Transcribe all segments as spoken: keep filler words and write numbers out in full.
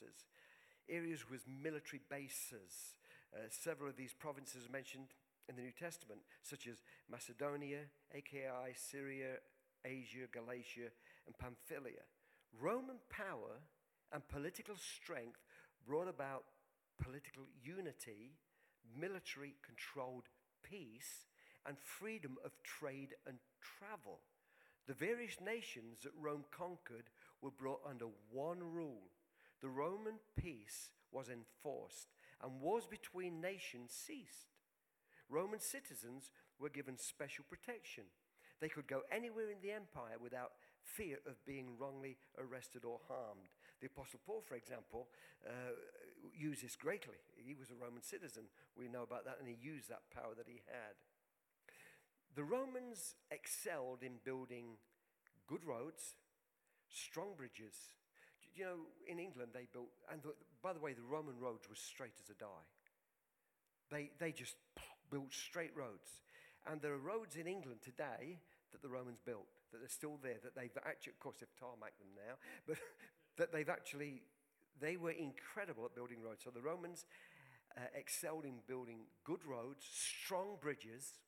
provinces, areas with military bases. Uh, several of these provinces are mentioned in the New Testament, such as Macedonia, Achaia, Syria, Asia, Galatia, and Pamphylia. Roman power and political strength brought about political unity, military-controlled peace, and freedom of trade and travel. The various nations that Rome conquered were brought under one rule. The Roman peace was enforced, and wars between nations ceased. Roman citizens were given special protection. They could go anywhere in the empire without fear of being wrongly arrested or harmed. The Apostle Paul, for example, uh, used this greatly. He was a Roman citizen. We know about that, and he used that power that he had. The Romans excelled in building good roads, strong bridges. You know, in England they built, and the, by the way, the Roman roads were straight as a die. They, they just built straight roads. And there are roads in England today that the Romans built, that are still there, that they've actually, of course, they've tarmacked them now, but that they've actually, they were incredible at building roads. So the Romans uh, excelled in building good roads, strong bridges.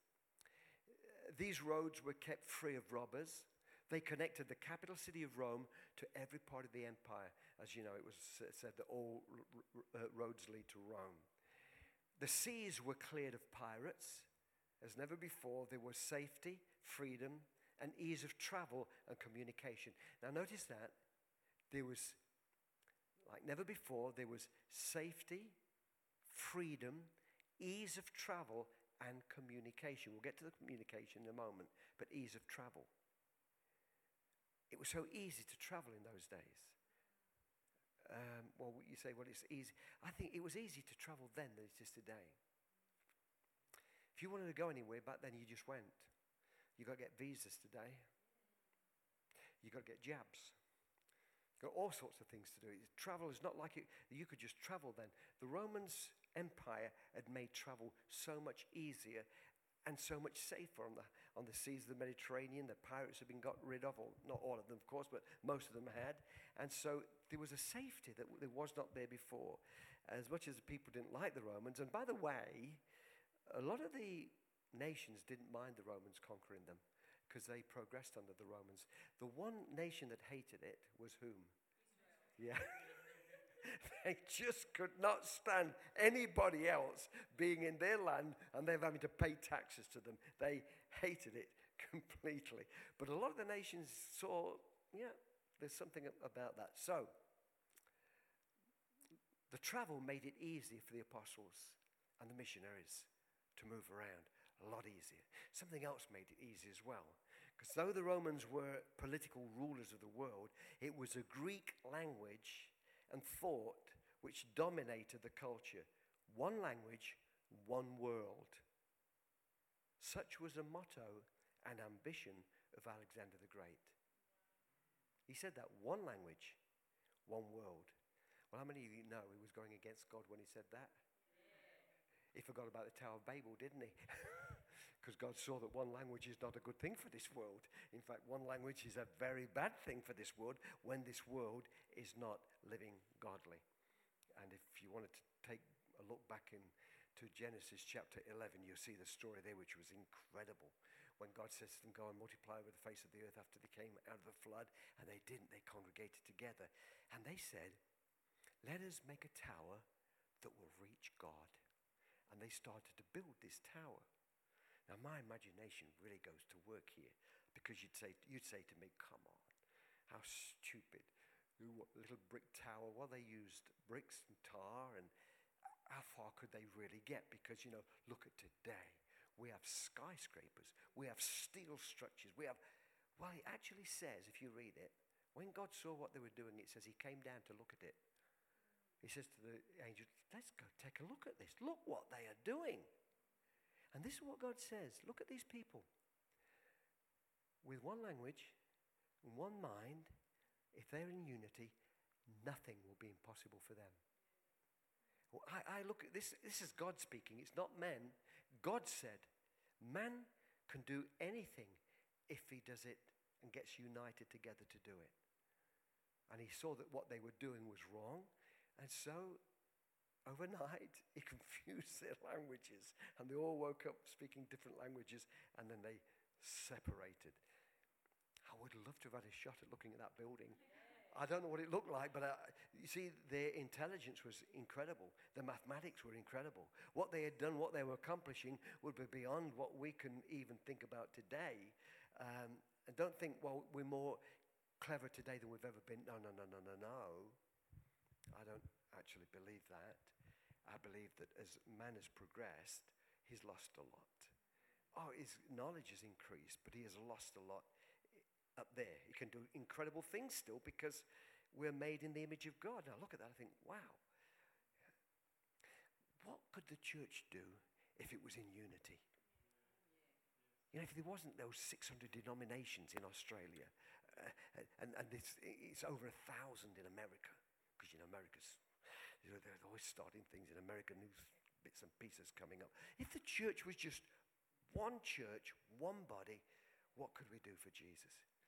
These roads were kept free of robbers. They connected the capital city of Rome to every part of the empire. As you know, it was said that all roads lead to Rome. The seas were cleared of pirates. As never before, there was safety, freedom, and ease of travel and communication. Now notice that there was, like never before, there was safety, freedom, ease of travel, and communication. We'll get to the communication in a moment, but ease of travel. It was so easy to travel in those days. Um, well, you say, well, it's easy. I think it was easy to travel then than it is today. If you wanted to go anywhere back then, you just went. You got to get visas today. You got to get jabs. Got all sorts of things to do. Travel is not like it, you could just travel then. The Romans Empire had made travel so much easier and so much safer on the on the seas of the Mediterranean. The pirates had been got rid of, or not all of them, of course, but most of them had. And so there was a safety that there was not there before. As much as the people didn't like the Romans, and by the way, a lot of the nations didn't mind the Romans conquering them because they progressed under the Romans. The one nation that hated it was whom? Israel. Yeah. They just could not stand anybody else being in their land and they're having to pay taxes to them. They hated it completely. But a lot of the nations saw, yeah, there's something about that. So, the travel made it easier for the apostles and the missionaries to move around. A lot easier. Something else made it easy as well. Because though the Romans were political rulers of the world, it was a Greek language and thought which dominated the culture. One language, one world. Such was the motto and ambition of Alexander the Great. He said that, one language, one world. Well, how many of you know he was going against God when he said that? He forgot about the Tower of Babel, didn't he? Because God saw that one language is not a good thing for this world. In fact, one language is a very bad thing for this world when this world is not living godly. And if you wanted to take a look back in to Genesis chapter eleven, you'll see the story there, which was incredible. When God says to them, go and multiply over the face of the earth after they came out of the flood. And they didn't. They congregated together. And they said, let us make a tower that will reach God. And they started to build this tower. Now, my imagination really goes to work here, because you'd say you'd say to me, come on, how stupid. What little brick tower? Well, they used bricks and tar, and how far could they really get? Because, you know, look at today. We have skyscrapers. We have steel structures. We have, well, it actually says, if you read it, when God saw what they were doing, it says he came down to look at it. He says to the angel, let's go take a look at this. Look what they are doing. And this is what God says. Look at these people. With one language, one mind, if they're in unity, nothing will be impossible for them. Well, I, I look at this, this is God speaking. It's not men. God said, man can do anything if he does it and gets united together to do it. And he saw that what they were doing was wrong. And so, overnight, he confused their languages, and they all woke up speaking different languages, and then they separated. I would love to have had a shot at looking at that building. I don't know what it looked like, but uh, you see, their intelligence was incredible. The mathematics were incredible. What they had done, what they were accomplishing, would be beyond what we can even think about today. Um, and don't think, well, we're more clever today than we've ever been. No, no, no, no, no, no. I don't actually believe that. I believe that as man has progressed, he's lost a lot. Oh, his knowledge has increased, but he has lost a lot up there. He can do incredible things still because we're made in the image of God. Now look at that, I think, wow. What could the church do if it was in unity? You know, if there wasn't those six hundred denominations in Australia, uh, and, and it's, it's over a thousand in America, because, you know, America's, you know, they're always starting things in America, new bits and pieces coming up. If the church was just one church, one body, what could we do for Jesus?